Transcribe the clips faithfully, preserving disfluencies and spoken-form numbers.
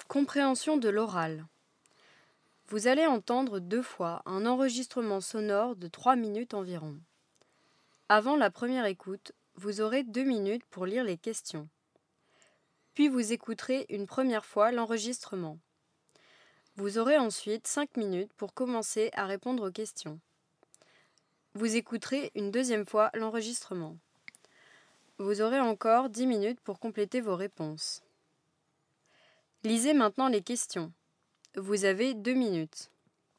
Compréhension de l'oral. Vous allez entendre deux fois un enregistrement sonore de trois minutes environ. Avant la première écoute, vous aurez deux minutes pour lire les questions. Puis vous écouterez une première fois l'enregistrement. Vous aurez ensuite cinq minutes pour commencer à répondre aux questions. Vous écouterez une deuxième fois l'enregistrement. Vous aurez encore dix minutes pour compléter vos réponses. Lisez maintenant les questions. Vous avez deux minutes.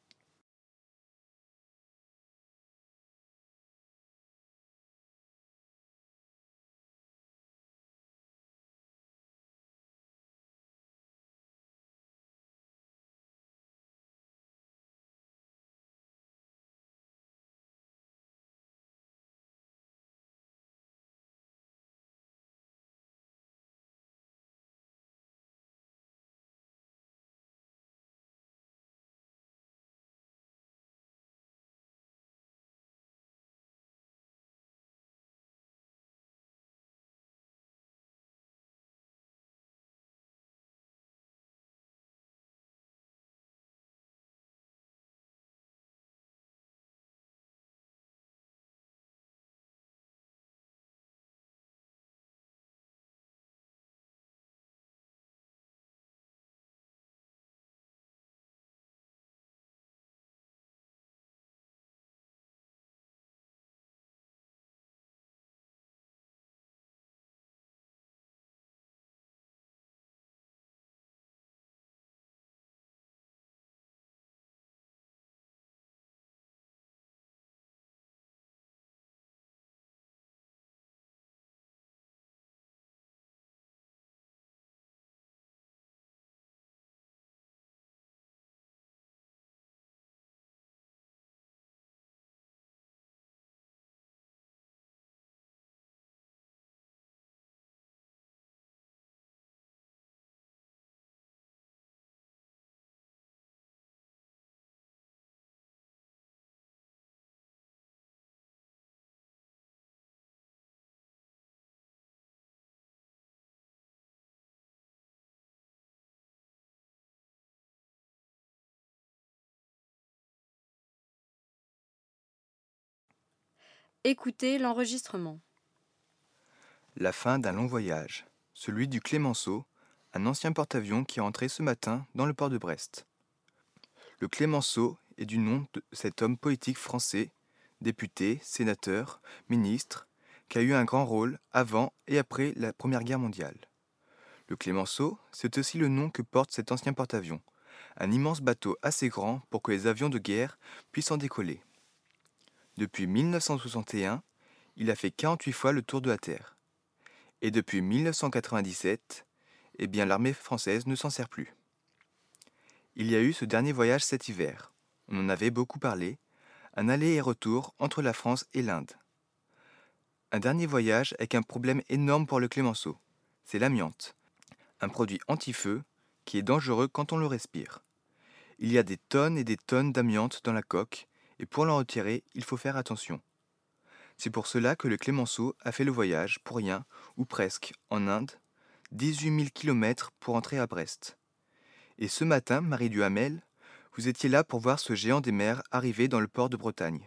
Écoutez l'enregistrement. La fin d'un long voyage, celui du Clémenceau, un ancien porte-avions qui est entré ce matin dans le port de Brest. Le Clémenceau est du nom de cet homme politique français, député, sénateur, ministre, qui a eu un grand rôle avant et après la Première Guerre mondiale. Le Clémenceau, c'est aussi le nom que porte cet ancien porte-avions, un immense bateau assez grand pour que les avions de guerre puissent en décoller. Depuis mille neuf cent soixante et un, il a fait quarante-huit fois le tour de la Terre. Et depuis mille neuf cent quatre-vingt-dix-sept, eh bien l'armée française ne s'en sert plus. Il y a eu ce dernier voyage cet hiver. On en avait beaucoup parlé, un aller et retour entre la France et l'Inde. Un dernier voyage avec un problème énorme pour le Clémenceau, c'est l'amiante, un produit anti-feu qui est dangereux quand on le respire. Il y a des tonnes et des tonnes d'amiante dans la coque, et pour l'en retirer, il faut faire attention. C'est pour cela que le Clémenceau a fait le voyage, pour rien, ou presque, en Inde, dix-huit mille kilomètres pour entrer à Brest. Et ce matin, Marie Duhamel, vous étiez là pour voir ce géant des mers arriver dans le port de Bretagne.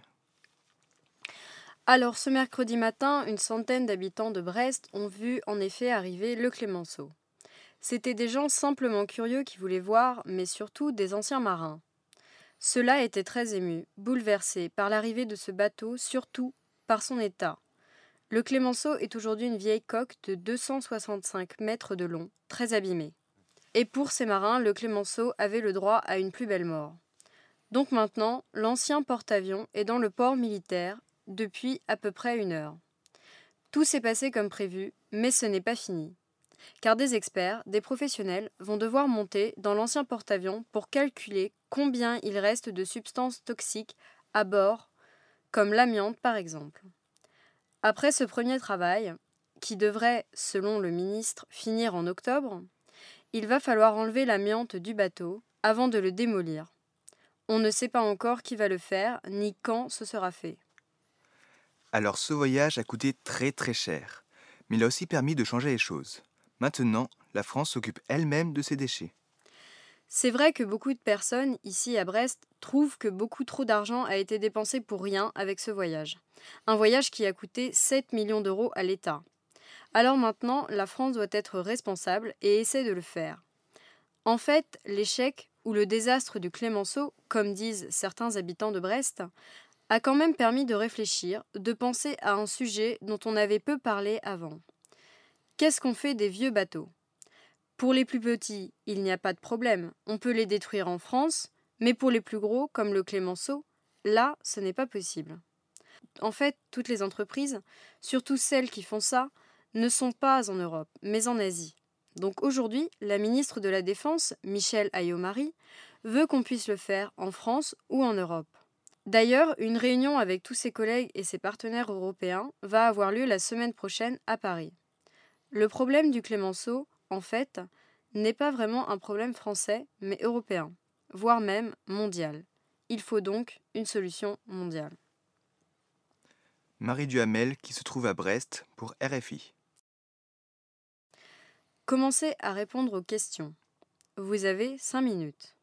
Alors, ce mercredi matin, une centaine d'habitants de Brest ont vu en effet arriver le Clémenceau. C'étaient des gens simplement curieux qui voulaient voir, mais surtout des anciens marins. Ceux-là étaient très émus, bouleversés par l'arrivée de ce bateau, surtout par son état. Le Clémenceau est aujourd'hui une vieille coque de deux cent soixante-cinq mètres de long, très abîmée. Et pour ces marins, le Clémenceau avait le droit à une plus belle mort. Donc maintenant, l'ancien porte-avions est dans le port militaire depuis à peu près une heure. Tout s'est passé comme prévu, mais ce n'est pas fini. Car des experts, des professionnels, vont devoir monter dans l'ancien porte-avions pour calculer combien il reste de substances toxiques à bord, comme l'amiante par exemple. Après ce premier travail, qui devrait, selon le ministre, finir en octobre, il va falloir enlever l'amiante du bateau avant de le démolir. On ne sait pas encore qui va le faire, ni quand ce sera fait. Alors ce voyage a coûté très très cher, mais il a aussi permis de changer les choses. Maintenant, la France s'occupe elle-même de ses déchets. C'est vrai que beaucoup de personnes ici à Brest trouvent que beaucoup trop d'argent a été dépensé pour rien avec ce voyage. Un voyage qui a coûté sept millions d'euros à l'État. Alors maintenant, la France doit être responsable et essaie de le faire. En fait, l'échec ou le désastre du Clémenceau, comme disent certains habitants de Brest, a quand même permis de réfléchir, de penser à un sujet dont on avait peu parlé avant. Qu'est-ce qu'on fait des vieux bateaux? Pour les plus petits, il n'y a pas de problème, on peut les détruire en France, mais pour les plus gros, comme le Clémenceau, là, ce n'est pas possible. En fait, toutes les entreprises, surtout celles qui font ça, ne sont pas en Europe, mais en Asie. Donc aujourd'hui, la ministre de la Défense, Michel Ayomari, veut qu'on puisse le faire en France ou en Europe. D'ailleurs, une réunion avec tous ses collègues et ses partenaires européens va avoir lieu la semaine prochaine à Paris. Le problème du Clémenceau, en fait, n'est pas vraiment un problème français, mais européen, voire même mondial. Il faut donc une solution mondiale. Marie Duhamel qui se trouve à Brest pour R F I. Commencez à répondre aux questions. Vous avez cinq minutes.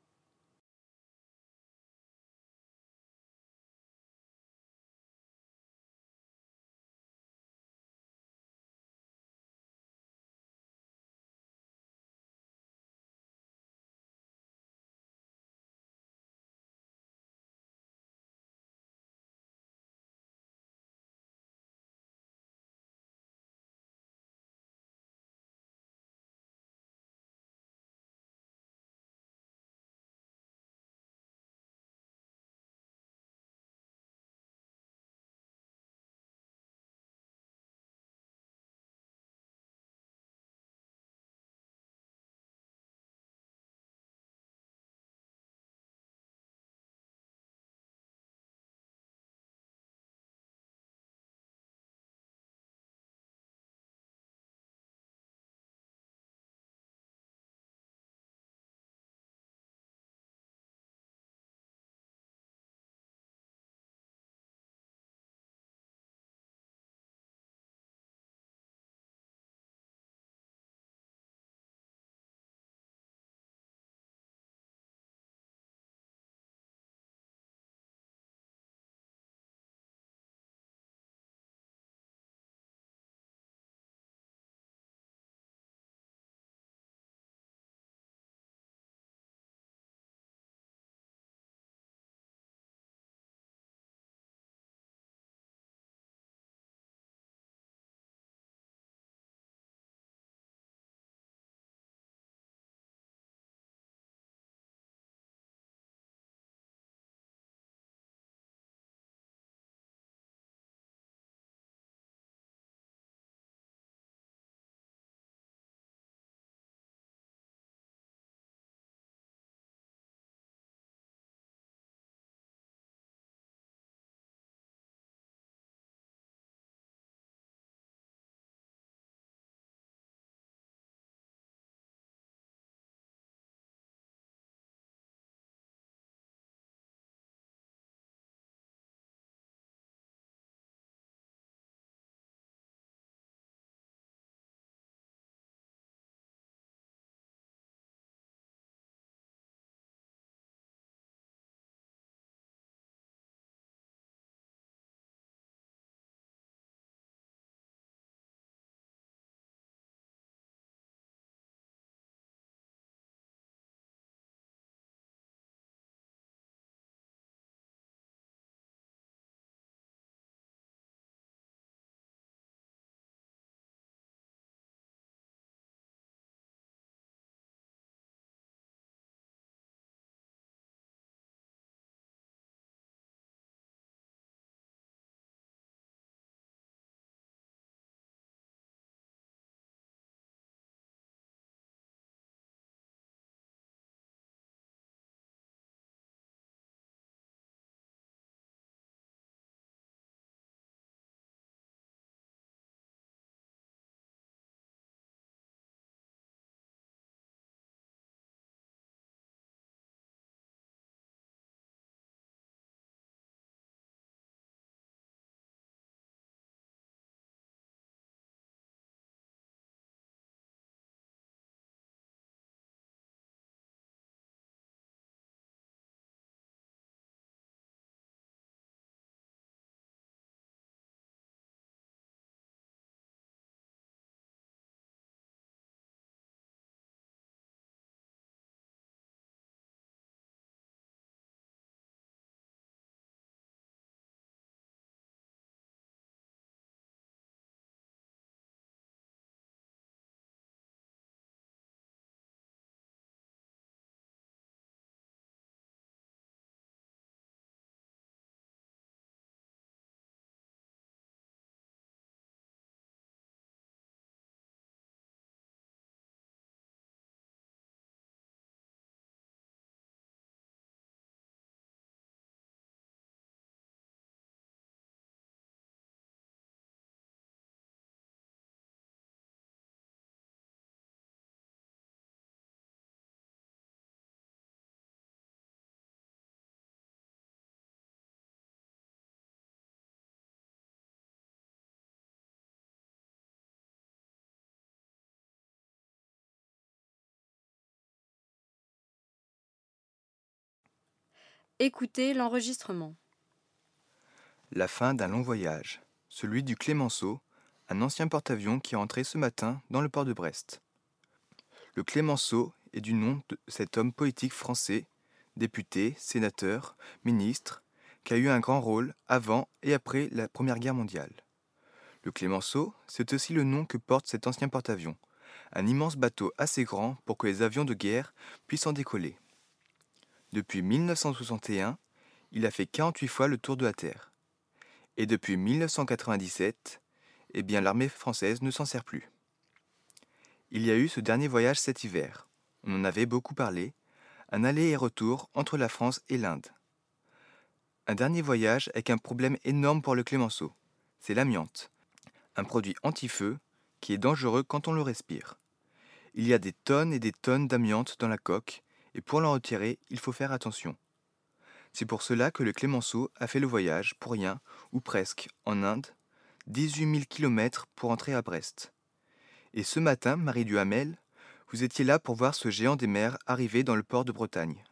Écoutez l'enregistrement. La fin d'un long voyage, celui du Clémenceau, un ancien porte-avions qui est entré ce matin dans le port de Brest. Le Clémenceau est du nom de cet homme politique français, député, sénateur, ministre, qui a eu un grand rôle avant et après la Première Guerre mondiale. Le Clémenceau, c'est aussi le nom que porte cet ancien porte-avions, un immense bateau assez grand pour que les avions de guerre puissent en décoller. Depuis mille neuf cent soixante et un, il a fait quarante-huit fois le tour de la Terre. Et depuis mille neuf cent quatre-vingt-dix-sept, eh bien l'armée française ne s'en sert plus. Il y a eu ce dernier voyage cet hiver, on en avait beaucoup parlé, un aller et retour entre la France et l'Inde. Un dernier voyage avec un problème énorme pour le Clémenceau, c'est l'amiante, un produit anti-feu qui est dangereux quand on le respire. Il y a des tonnes et des tonnes d'amiante dans la coque, et pour l'en retirer, il faut faire attention. C'est pour cela que le Clémenceau a fait le voyage, pour rien, ou presque, en Inde, dix-huit mille kilomètres pour entrer à Brest. Et ce matin, Marie Duhamel, vous étiez là pour voir ce géant des mers arriver dans le port de Bretagne.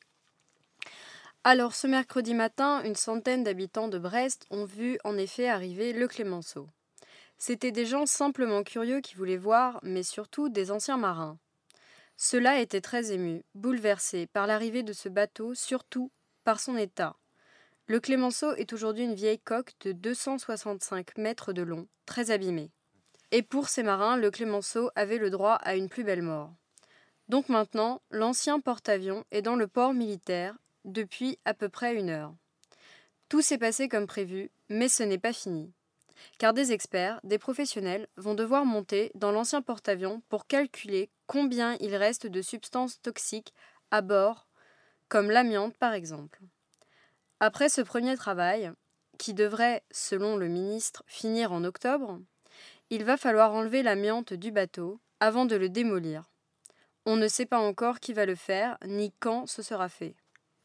Alors ce mercredi matin, une centaine d'habitants de Brest ont vu en effet arriver le Clémenceau. C'étaient des gens simplement curieux qui voulaient voir, mais surtout des anciens marins. Ceux-là étaient très émus, bouleversés par l'arrivée de ce bateau, surtout par son état. Le Clémenceau est aujourd'hui une vieille coque de deux cent soixante-cinq mètres de long, très abîmée. Et pour ces marins, le Clémenceau avait le droit à une plus belle mort. Donc maintenant, l'ancien porte-avions est dans le port militaire depuis à peu près une heure. Tout s'est passé comme prévu, mais ce n'est pas fini. Car des experts, des professionnels, vont devoir monter dans l'ancien porte-avions pour calculer combien il reste de substances toxiques à bord, comme l'amiante par exemple. Après ce premier travail, qui devrait, selon le ministre, finir en octobre, il va falloir enlever l'amiante du bateau avant de le démolir. On ne sait pas encore qui va le faire, ni quand ce sera fait.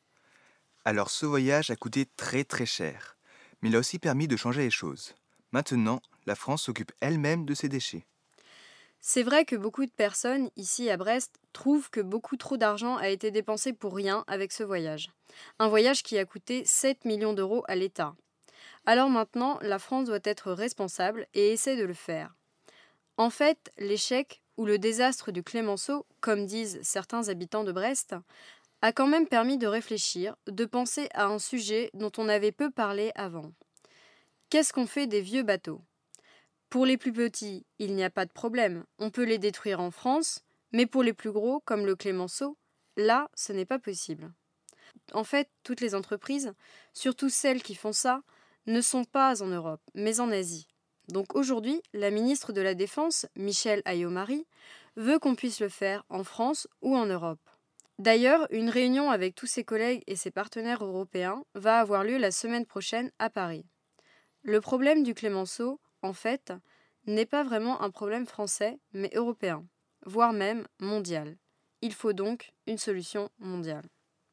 Alors ce voyage a coûté très très cher, mais il a aussi permis de changer les choses. Maintenant, la France s'occupe elle-même de ses déchets. C'est vrai que beaucoup de personnes, ici à Brest, trouvent que beaucoup trop d'argent a été dépensé pour rien avec ce voyage. Un voyage qui a coûté sept millions d'euros à l'État. Alors maintenant, la France doit être responsable et essaie de le faire. En fait, l'échec ou le désastre du Clémenceau, comme disent certains habitants de Brest, a quand même permis de réfléchir, de penser à un sujet dont on avait peu parlé avant. Qu'est-ce qu'on fait des vieux bateaux ? Pour les plus petits, il n'y a pas de problème, on peut les détruire en France, mais pour les plus gros, comme le Clémenceau, là, ce n'est pas possible. En fait, toutes les entreprises, surtout celles qui font ça, ne sont pas en Europe, mais en Asie. Donc aujourd'hui, la ministre de la Défense, Michèle Ayomari, veut qu'on puisse le faire en France ou en Europe. D'ailleurs, une réunion avec tous ses collègues et ses partenaires européens va avoir lieu la semaine prochaine à Paris. Le problème du Clémenceau, en fait, n'est pas vraiment un problème français, mais européen, voire même mondial. Il faut donc une solution mondiale.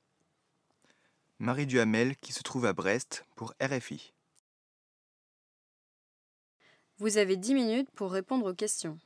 Marie Duhamel qui se trouve à Brest pour R F I. Vous avez dix minutes pour répondre aux questions.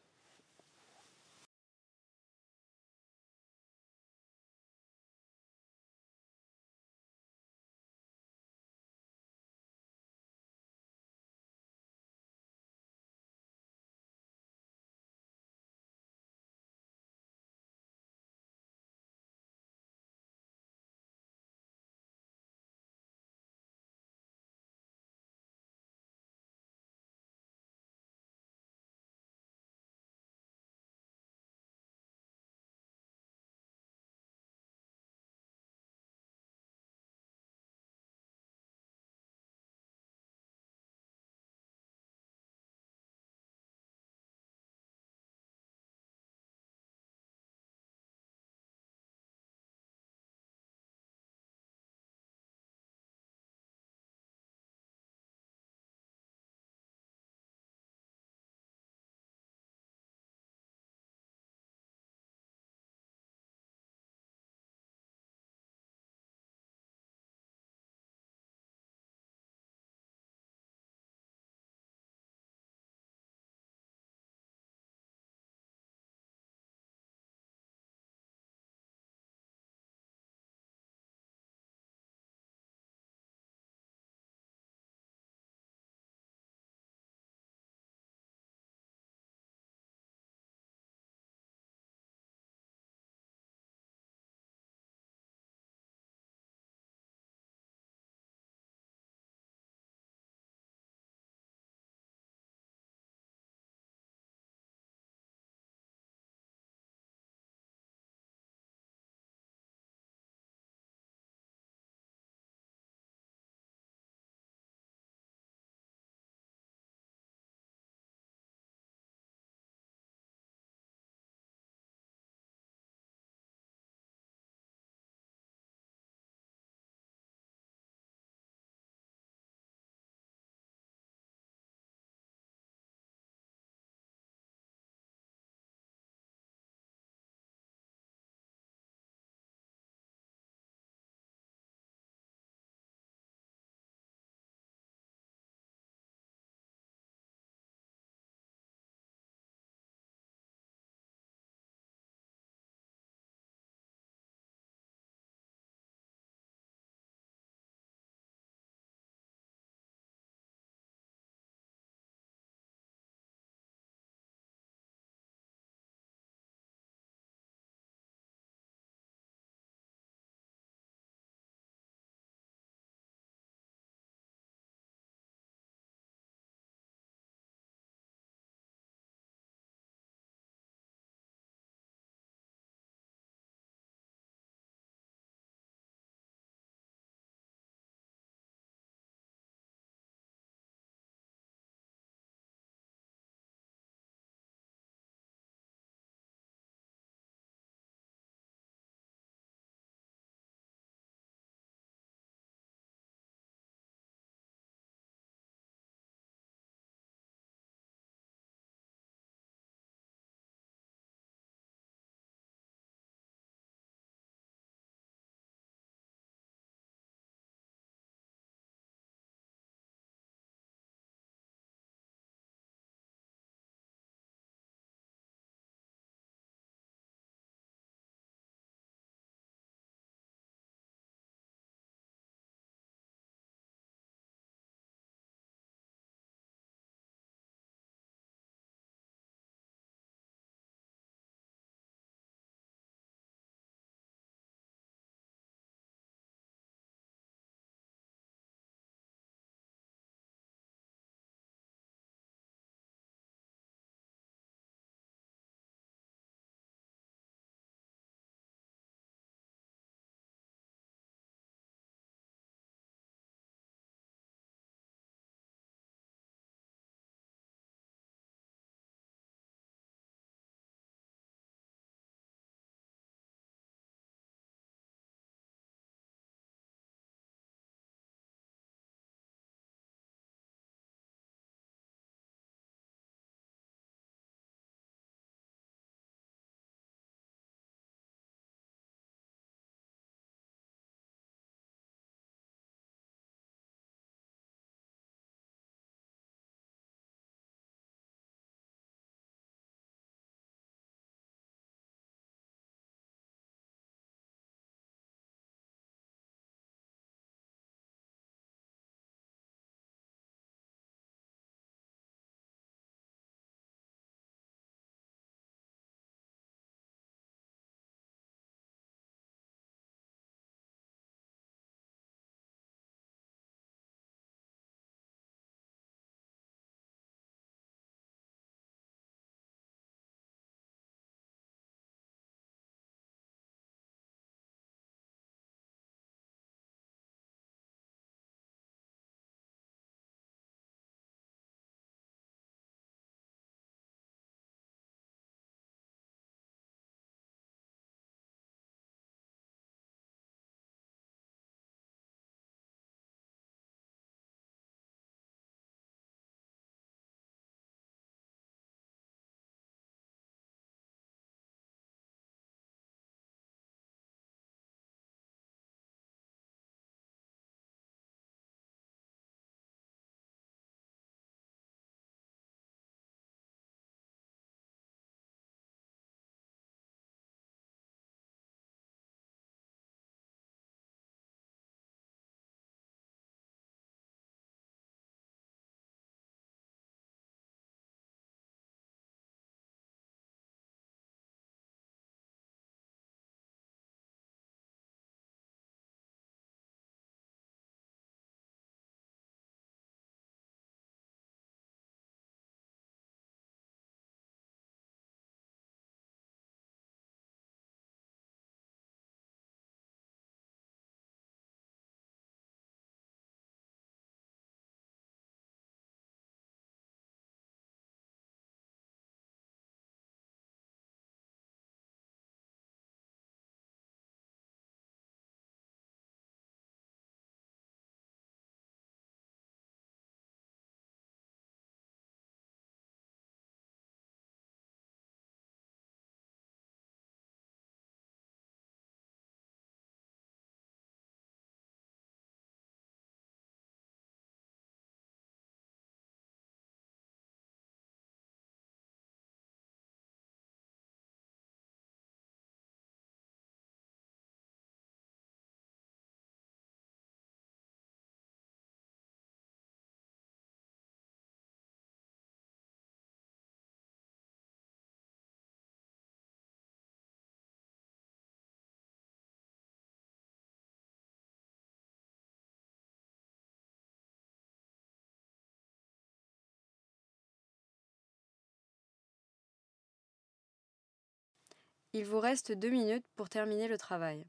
Il vous reste deux minutes pour terminer le travail.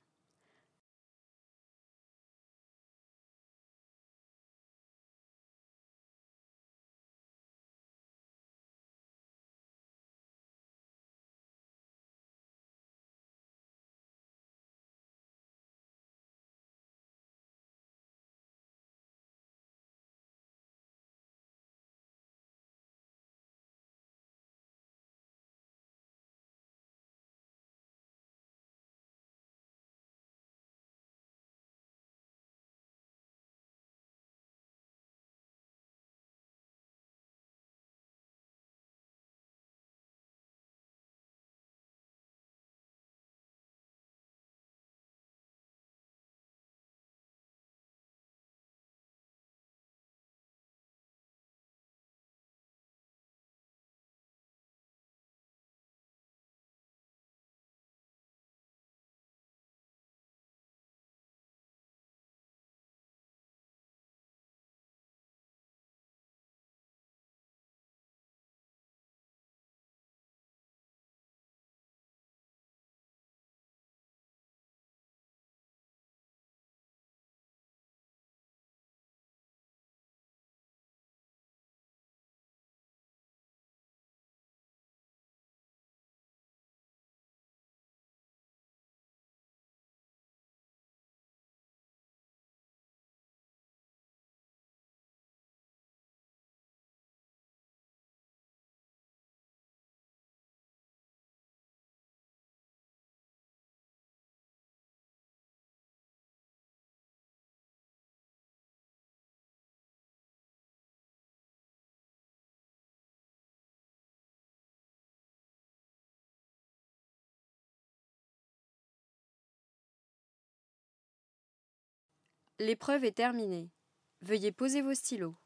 L'épreuve est terminée. Veuillez poser vos stylos.